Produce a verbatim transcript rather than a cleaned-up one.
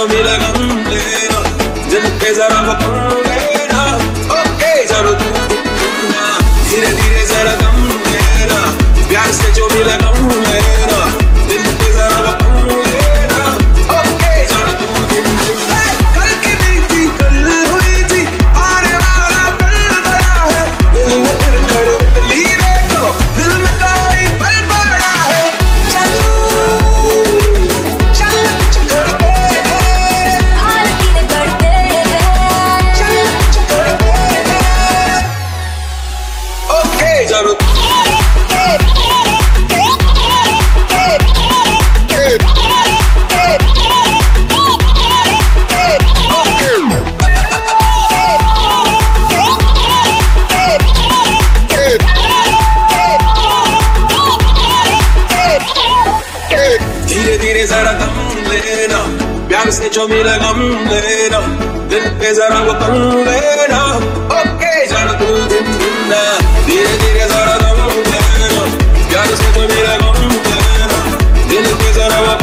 जो मिले गम लेना, दिल पे जरा वक़्त लेना, ओके जरा तू ना, धीरे धीरे जरा गम लेना, प्यार से जो मिले गम लेना, दिल पे जरा वक़्त लेना, ओके जरा तू ना। कल की बीती कल हुई थी, आने वाला कल बड़ा है, दिल में फिर धड़कली देखो, दिल में कोई पल पड़ा है, चलो धीरे धीरे जरा दम लेना, प्यार से जो मिले गम लेना, दिल पे जरा वो कम लेना, ओके जरा तू ना, धीरे धीरे जरा दम लेना, प्यार से जो मिले गम लेना, दिल पे जरा वो